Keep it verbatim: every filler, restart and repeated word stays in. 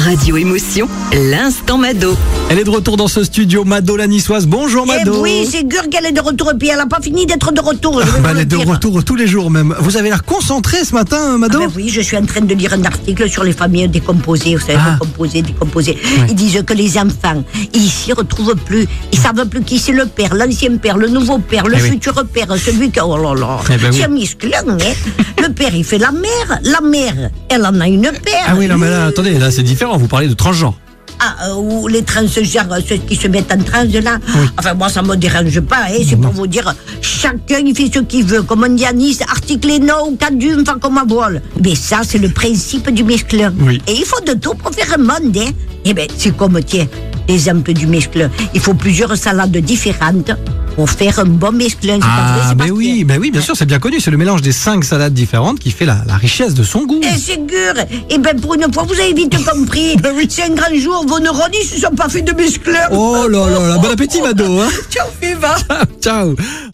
Radio Émotion, l'instant Mado. Elle est de retour dans ce studio, Mado la niçoise. Bonjour Mado. Eh oui, c'est sûr qu'elle est de retour et puis elle n'a pas fini d'être de retour. Je vais Bah, vous elle le est de dire. retour tous les jours même. Vous avez l'air concentré ce matin, Mado. Ah ben oui, je suis en train de lire un article sur les familles décomposées, vous savez, Ah. décomposées, décomposées. Ils disent que les enfants, ils s'y retrouvent plus. Ils savent plus qui c'est le père, l'ancien père, le nouveau père, le Eh oui. futur père, celui qui... Oh là là, Eh ben oui. c'est un musclin, hein. Le père, il fait la mère, la mère, elle en a une père. Ah oui, non mais là, attendez, là c'est différent, vous parlez de transgenre. Ah, euh, ou les transgenres, ceux qui se mettent en trans là. Enfin, moi, ça me dérange pas, hein, c'est pour vous dire, chacun il fait ce qu'il veut. Comme on dit à Nice, article non ou cadum, enfin comme à voile. Mais ça, c'est le principe du mesclun. Oui. Et il faut de tout pour faire un monde, hein. Eh bien, c'est comme, tiens, l'exemple du mesclun. Il faut plusieurs salades différentes pour faire un bon mesclun. C'est pas vrai, Ah, c'est mais pas oui, mais oui, bien sûr, c'est bien connu. C'est le mélange des cinq salades différentes qui fait la, la richesse de son goût. Et c'est sûr. Et bien, pour une fois, vous avez vite compris. Ben oui. C'est un grand jour, vos neurones, ils se sont pas fait de mesclun. Oh là là là, bon appétit Mado, hein. Ciao, Fiva. Ciao.